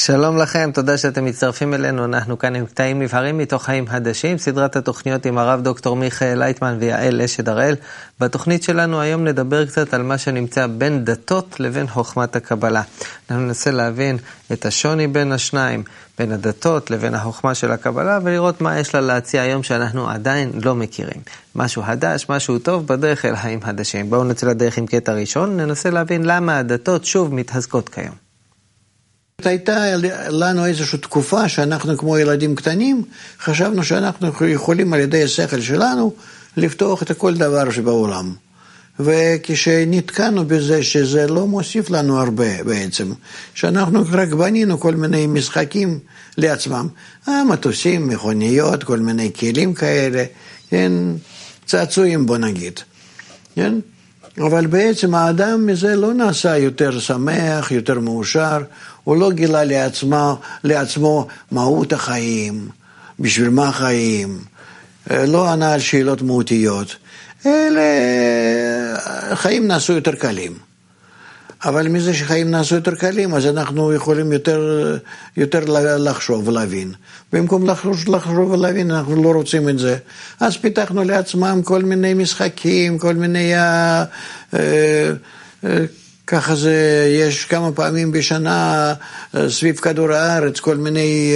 שלום לכם, תודה שאתם מצטרפים אלינו. אנחנו כאן עם קטעים נבחרים מתוך חיים חדשים, סדרת התוכניות עם הרב דוקטור מיכאל לייטמן ויעל אשד הראל. בתוכנית שלנו היום נדבר קצת על מה שנמצא בין דתות לבין חוכמת הקבלה. אנחנו ננסה להבין את השוני בין השניים, בין הדתות לבין החוכמה של הקבלה, ולראות מה יש לה להציע היום שאנחנו עדיין לא מכירים. משהו חדש, משהו טוב בדרך אל חיים חדשים. בואו נצא לדרך עם קטע ראשון, ננסה להבין למה הדתות שוב מתחזקות כיום. הייתה לנו איזושהי תקופה שאנחנו כמו ילדים קטנים, חשבנו שאנחנו יכולים על ידי השכל שלנו לפתוח את כל דבר שבעולם. וכשנתקענו בזה שזה לא מוסיף לנו הרבה בעצם, שאנחנו רק בנינו כל מיני משחקים לעצמם, מטוסים, מכוניות, כל מיני כלים כאלה, כן, צעצועים בוא נגיד, כן? אבל בעצם האדם מזה לא נעשה יותר שמח, יותר מאושר, הוא לא גילה לעצמו מהות החיים, בשביל מה חיים, לא ענה על שאלות מהותיות. אלה חיים נעשו יותר קלים. אבל מזה שחיים נעשו יותר קלים, אז אנחנו יכולים יותר לחשוב ולהבין. במקום לחשוב ולהבין, אנחנו לא רוצים את זה. אז פיתחנו לעצמם כל מיני משחקים, כל מיני... ככה זה, יש כמה פעמים בשנה סביב כדור הארץ, כל מיני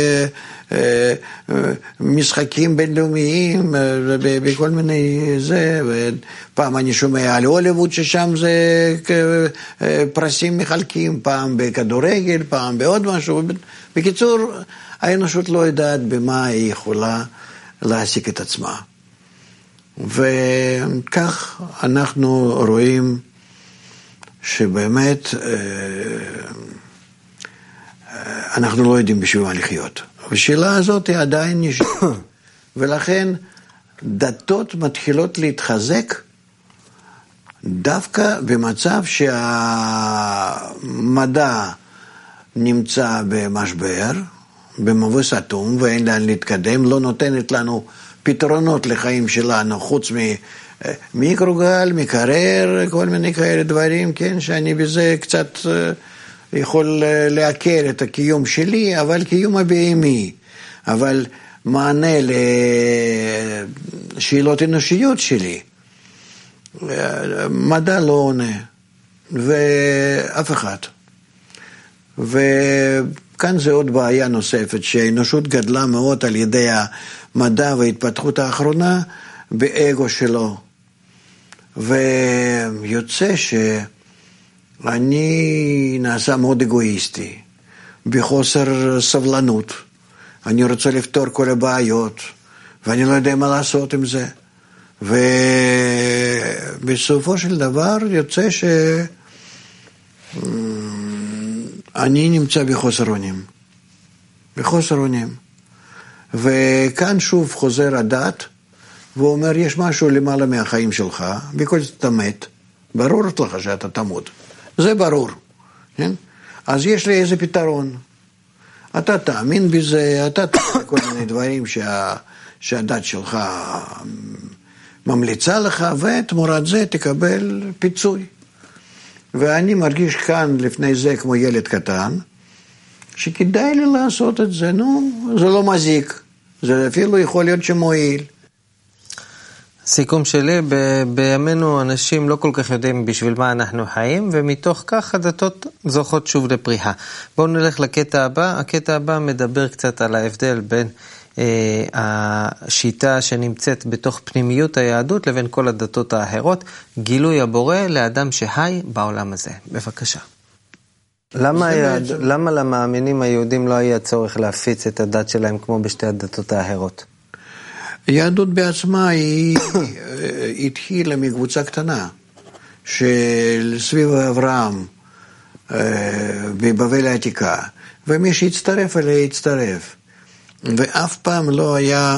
משחקים בינלאומיים, בכל מיני זה, פעם אני שומע על הוליווד ששם זה פרסים מחלקים, פעם בכדורגל, פעם בעוד משהו. בקיצור, האנושות לא יודעת במה היא יכולה להעסיק את עצמה. וכך אנחנו רואים שבאמת אנחנו לא יודעים בשביל מה לחיות. השאלה הזאת היא עדיין נשארת. ולכן דתות מתחילות להתחזק דווקא במצב שהמדע נמצא במשבר, במבוי סתום, ואין לאן להתקדם, לא נותנת לנו פתרונות לחיים שלנו, חוץ מיקרוגל, מקרר, כל מיני כאלה דברים, כן, שאני בזה קצת יכול להכיר את הקיום שלי, אבל קיום הבהמי, אבל מענה לשאלות אנושיות שלי. מדע לא עונה, ואף אחד. וכאן זה עוד בעיה נוספת, שהאנושות גדלה מאוד על ידי המדע וההתפתחות האחרונה באגו שלו. ויוצא שאני נעשה מאוד אגואיסטי, בחוסר סבלנות. אני רוצה לפתור כל הבעיות, ואני לא יודע מה לעשות עם זה. ובסופו של דבר יוצא שאני נמצא בחוסר אונים. בחוסר אונים. וכאן שוב חוזר הדת, והוא אומר, יש משהו למעלה מהחיים שלך, בכל זאת אתה מת, ברור לך שאתה תמות, זה ברור, כן? אז יש לי איזה פתרון, אתה תאמין בזה, אתה תאמין כל מיני דברים שהדת שלך ממליצה לך, ותמורת זה תקבל פיצוי. ואני מרגיש כאן לפני זה כמו ילד קטן, שכדאי לי לעשות את זה, זה לא מזיק, זה אפילו יכול להיות שמועיל. סיכום שלי, בימינו אנשים לא כל כך יודעים בשביל מה אנחנו חיים, ומתוך כך הדתות זוכות שוב לפריחה. בואו נלך לקטע הבא. הקטע הבא מדבר קצת על ההבדל בין השיטה שנמצאת בתוך פנימיות היהדות לבין כל הדתות האחרות, גילוי הבורא לאדם שחי בעולם הזה. בבקשה. למה למאמינים היהודים לא היה צורך להפיץ את הדת שלהם כמו בשתי הדתות האחרות? היהדות בעצמה היא התחילה מקבוצה קטנה של סביב אברהם בבבל העתיקה, ומי שהצטרף אליה הצטרף, ואף פעם לא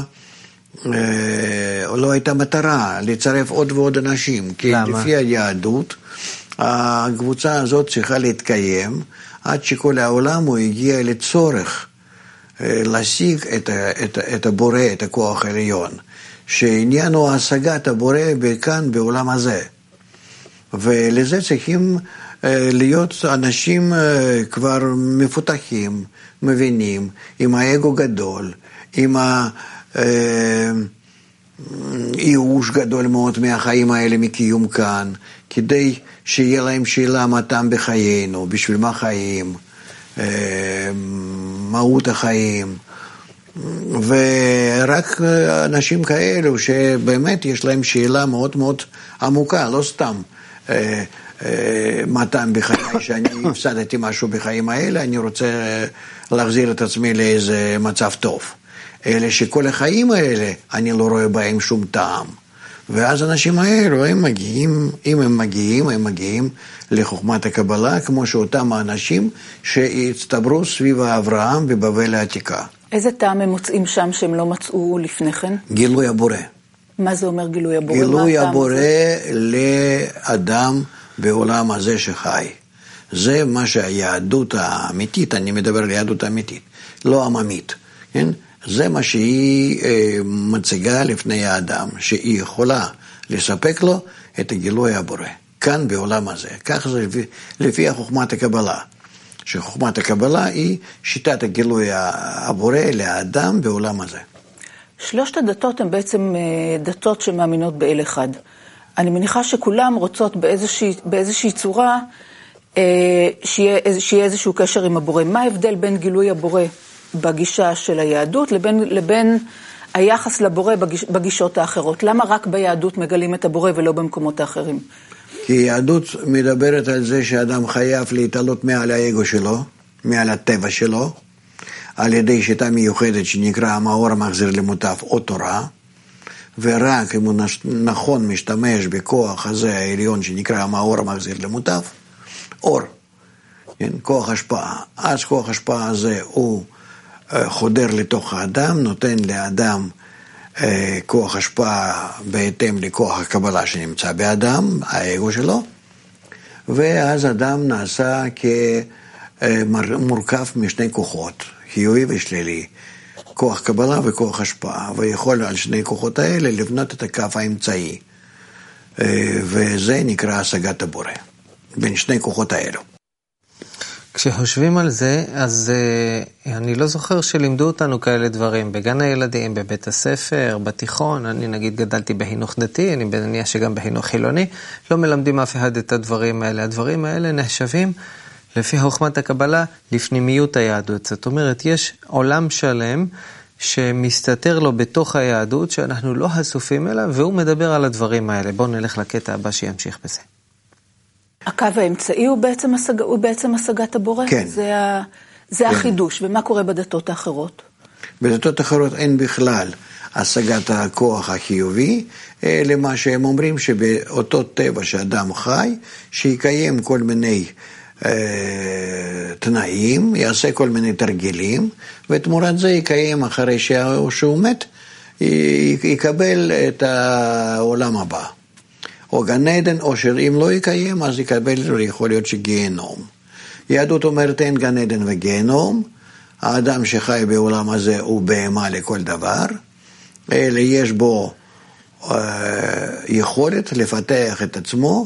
הייתה מטרה לצרף עוד ועוד אנשים, כי לפי היהדות הקבוצה הזאת צריכה להתקיים עד שכל העולם הוא הגיע לצורך להשיג את הבורא, את הכוח העליון, שעניין הוא השגת הבורא כאן בעולם הזה. ולזה צריכים להיות אנשים כבר מפותחים, מבינים, עם האגו גדול, עם ייאוש גדול מאוד מהחיים האלה, מקיום כאן, כדי שיהיה להם שאלה מה טעם בחיינו, בשביל מה חיים, מהות החיים, ורק אנשים כאלו שבאמת יש להם שאלה מאוד מאוד עמוקה, לא סתם מה טעם בחיי, שאני הפסדתי משהו בחיים האלה, אני רוצה להחזיר את עצמי לאיזה מצב טוב. אלה שכל החיים האלה, אני לא רואה בהם שום טעם. ואז האנשים האלו, הם מגיעים לחוכמת הקבלה, כמו שאותם האנשים שהצטברו סביב אברהם בבבל העתיקה. איזה טעם הם מוצאים שם שהם לא מצאו לפני כן? גילוי הבורא. מה זה אומר גילוי הבורא? גילוי הבורא לאדם בעולם הזה שחי. זה מה שהיהדות האמיתית, אני מדבר על יהדות האמיתית, לא עממית, כן? זה מה שהיא מציגה לפני האדם, שהיא יכולה לספק לו את הגילוי הבורא, כאן בעולם הזה. כך זה לפי חוכמת הקבלה, שחוכמת הקבלה היא שיטת הגילוי הבורא לאדם בעולם הזה. שלושת הדתות הן בעצם דתות שמאמינות באל אחד. אני מניחה שכולם רוצות באיזושהי צורה שיהיה איזשהו קשר עם הבורא. מה ההבדל בין גילוי הבורא בגישה של היהדות לבין היחס לבורא בגישות האחרות? למה רק ביהדות מגלים את הבורא ולא במקומות האחרים? כי יהדות מדברת על זה שאדם חייב להתעלות מעל האגו שלו, מעל הטבע שלו, על ידי שיטה מיוחדת שנקרא המאור המחזיר למוטב או תורה, ורק אם הוא נכון משתמש בכוח הזה העליון שנקרא המאור המחזיר למוטב, אור, כן, כוח השפעה. אז כוח השפעה הזה הוא חודר לתוך האדם, נותן לאדם כוח השפעה בהתאם לכוח הקבלה שנמצא באדם, האגו שלו, ואז אדם נעשה כמורכב משני כוחות, חיובי ושלילי, כוח קבלה וכוח השפעה, ויכול על שני כוחות האלה לבנות את הקו האמצעי, וזה נקרא השגת הבורא, בין שני כוחות האלו. כשחושבים על זה, אז אני לא זוכר שלימדו אותנו כאלה דברים, בגן הילדים, בבית הספר, בתיכון, אני נגיד גדלתי בחינוך דתי, אני מניח שגם בחינוך חילוני, לא מלמדים אף אחד את הדברים האלה. הדברים האלה נחשבים לפי חוכמת הקבלה לפנימיות היהדות. זאת אומרת, יש עולם שלם שמסתתר לו בתוך היהדות, שאנחנו לא חשופים אליו, והוא מדבר על הדברים האלה. בואו נלך לקטע הבא שימשיך בזה. הקו האמצעי הוא בעצם השגת הבורא? כן. זה החידוש. ומה קורה בדתות האחרות? בדתות האחרות אין בכלל השגת הכוח החיובי, למה שהם אומרים שבאותו טבע שאדם חי, שיקיים כל מיני תנאים, יעשה כל מיני תרגילים, ותמורת זה יקיים אחרי שהוא מת, יקבל את העולם הבא. או גן עדן, או שאם לא יקיים, אז יקבל, יכול להיות שגיהנום. יהדות אומרת אין גן עדן וגיהנום, האדם שחי בעולם הזה הוא בהמה לכל דבר, אלא יש בו יכולת לפתח את עצמו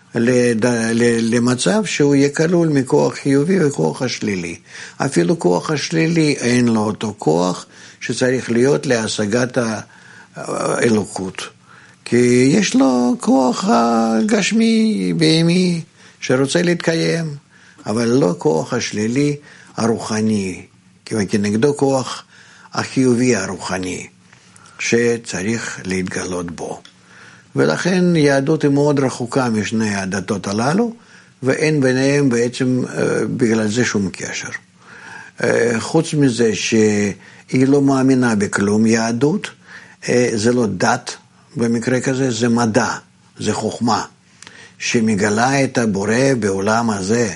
למצב שהוא יהיה כלול מכוח חיובי וכוח השלילי. אפילו כוח השלילי אין לו אותו כוח שצריך להיות להשגת האלוקות. כי יש לו כוח הגשמי, בהמי, שרוצה להתקיים, אבל לא כוח השלילי הרוחני, כנגדו כוח החיובי הרוחני, שצריך להתגלות בו. ולכן יהדות היא מאוד רחוקה משני הדתות הללו, ואין ביניהם בעצם בגלל זה שום קשר. חוץ מזה שהיא לא מאמינה בכלום יהדות, זה לא דת, במקרה כזה זה מדע, זה חוכמה, שמגלה את הבורא בעולם הזה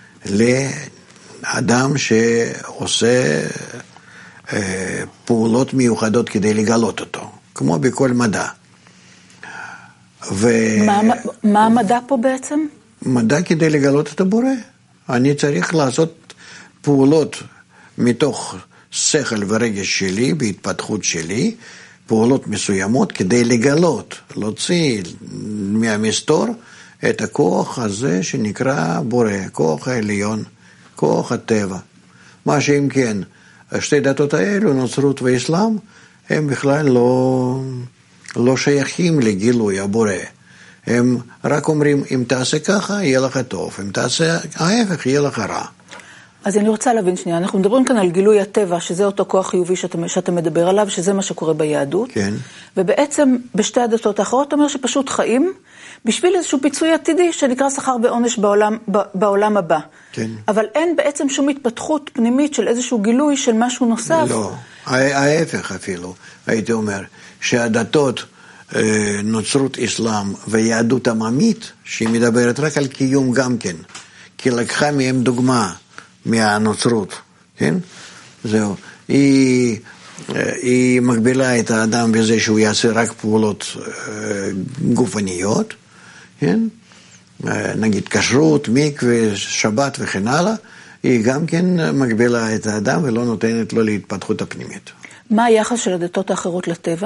לאדם שעושה פעולות מיוחדות כדי לגלות אותו, כמו בכל מדע. מה המדע פה בעצם? מדע כדי לגלות את הבורא. אני צריך לעשות פעולות מתוך שכל ורגש שלי, בהתפתחות שלי, פעולות מסוימות כדי לגלות, להוציא מהמסתור את הכוח הזה שנקרא בורא, כוח העליון, כוח הטבע. מה שאם כן, שתי דתות האלו, נוצרות ואסלאם, הם בכלל לא שייכים לגילוי הבורא. הם רק אומרים, אם תעשה ככה, יהיה לך טוב, אם תעשה ההפך, יהיה לך רע. אז אני רוצה להבין שנייה, אנחנו מדברים כאן על גילוי הטבע, שזה אותו כוח חיובי שאתה מדבר עליו, שזה מה שקורה ביהדות. כן. ובעצם בשתי הדתות האחרות, אתה אומר שפשוט חיים, בשביל איזשהו פיצוי עתידי, שנקרא שכר ועונש בעולם הבא. כן. אבל אין בעצם שום התפתחות פנימית של איזשהו גילוי של משהו נוסף. לא, ההפך אפילו, הייתי אומר, שהדתות נוצרות אסלאם ויהדות עממית, שהיא מדברת רק על קיום גם כן, כי לקחה מהם דוגמה מהנוצרות, כן? זהו. היא מגבילה את האדם בזה שהוא יעשה רק פעולות גופניות, כן? נגיד כשרות, מקווה, שבת וכן הלאה, היא גם כן מגבילה את האדם ולא נותנת לו להתפתחות הפנימית. מה היחס של הדתות האחרות לטבע?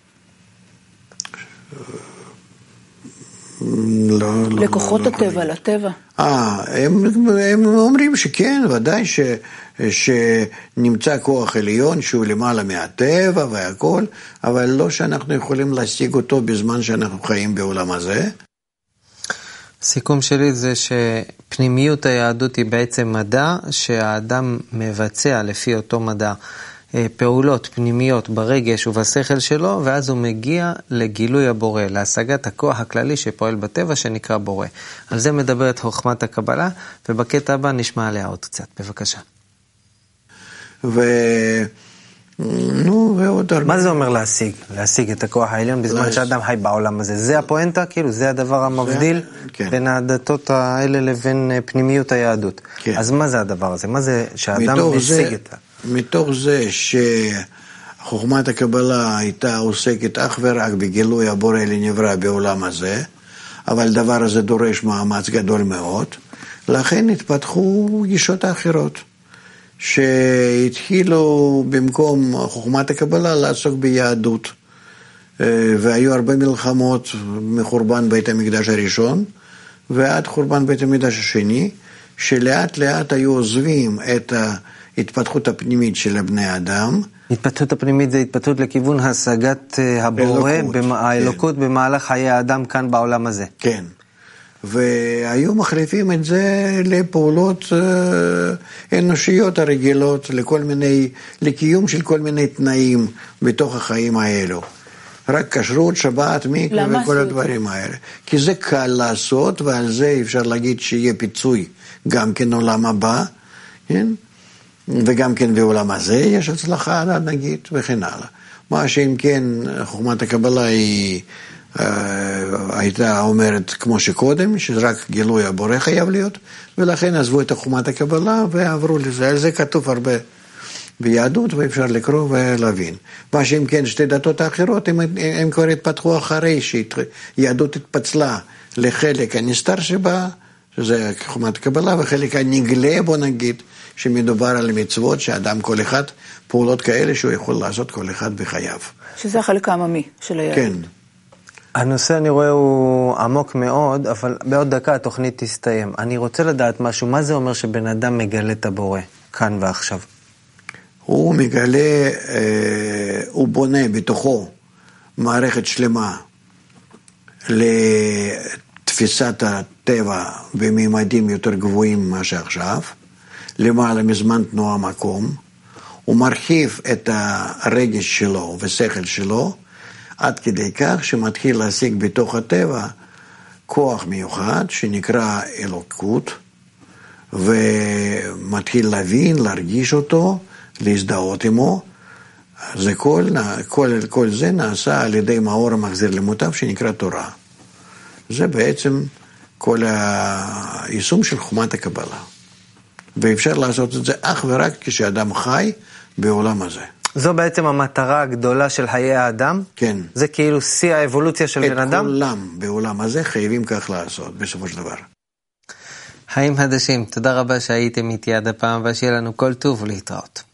לכוחות הטבע, לטבע. הם אומרים שכן, ודאי שנמצא כוח עליון שהוא למעלה מהטבע והכל, אבל לא שאנחנו יכולים להשיג אותו בזמן שאנחנו חיים בעולם הזה. הסיכום שלי זה שפנימיות היהדות היא בעצם מדע שהאדם מבצע לפי אותו מדע פעולות פנימיות ברגש ובשכל שלו, ואז הוא מגיע לגילוי הבורא, להשגת הכוח הכללי שפועל בטבע שנקרא בורא. על זה מדברת חוכמת הקבלה, ובקטע הבא נשמע עליה עוד קצת. בבקשה. מה זה אומר להשיג? להשיג את הכוח העליון בזמן שאדם חי בעולם הזה. זה הפואנטה? כאילו זה הדבר המבדיל בין הדתות האלה לבין פנימיות היהדות. אז מה זה הדבר הזה? מה זה שאדם משיג את זה? מתוך זה שחוכמת הקבלה הייתה עוסקת אך ורק בגילוי הבורא לנברא בעולם הזה, אבל דבר הזה דורש מאמץ גדול מאוד, לכן התפתחו גישות אחרות, שהתחילו במקום חוכמת הקבלה לעסוק ביהדות, והיו הרבה מלחמות מחורבן בית המקדש הראשון, ועד חורבן בית המקדש השני, שלאט לאט היו עוזבים את ההתפתחות הפנימית של בני האדם. התפתחות הפנימית זה התפתחות לכיוון השגת הבורא, האלוקות כן. במהלך חיי האדם כאן בעולם הזה. כן. והיו מחליפים את זה לפעולות אנושיות הרגילות, לקיום של כל מיני תנאים בתוך החיים האלו. רק כשרות, שבת, מקווה וכל הדברים האלה. כי זה קל לעשות, ועל זה אפשר להגיד שיהיה פיצוי גם כן עולם הבא, כן? וגם כן בעולם הזה יש הצלחה, נגיד, וכן הלאה. מה שאם כן, חוכמת הקבלה היא הייתה אומרת כמו שקודם, שרק גילוי הבורא חייב להיות, ולכן עזבו את חוכמת הקבלה ועברו לזה. על זה כתוב הרבה ביהדות, ואפשר לקרוא ולהבין. מה שאם כן, שתי דתות האחרות, הם כבר התפתחו אחרי שיהדות התפצלה לחלק הנסתר שבה, שזה חוכמת הקבלה, וחלק הנגלה, בוא נגיד, שמדובר על מצוות שאדם כל אחד, פעולות כאלה שהוא יכול לעשות כל אחד בחייו. שזה החלק העממי של היהדות. כן. הנושא אני רואה הוא עמוק מאוד, אבל בעוד דקה התוכנית תסתיים. אני רוצה לדעת משהו, מה זה אומר שבן אדם מגלה את הבורא, כאן ועכשיו? הוא מגלה, הוא בונה בתוכו מערכת שלמה לתפיסת הטבע בממדים יותר גבוהים ממה שעכשיו, למעלה מזמן תנועה מקום, הוא מרחיב את הרגש שלו ושכל שלו, עד כדי כך שמתחיל להשיג בתוך הטבע כוח מיוחד שנקרא אלוקות, ומתחיל להבין, להרגיש אותו, להזדהות עמו. זה כל זה נעשה על ידי מאור המחזיר למוטב שנקרא תורה. זה בעצם כל היישום של חוכמת הקבלה. ואפשר לעשות את זה אך ורק כשאדם חי בעולם הזה. זו בעצם המטרה הגדולה של חיי האדם? כן. זה כאילו שיא האבולוציה של בן אדם? את כולם בעולם הזה חייבים כך לעשות, בסופו של דבר. חיים חדשים, תודה רבה שהייתם איתי עד הפעם, ושיהיה לנו כל טוב ולהתראות.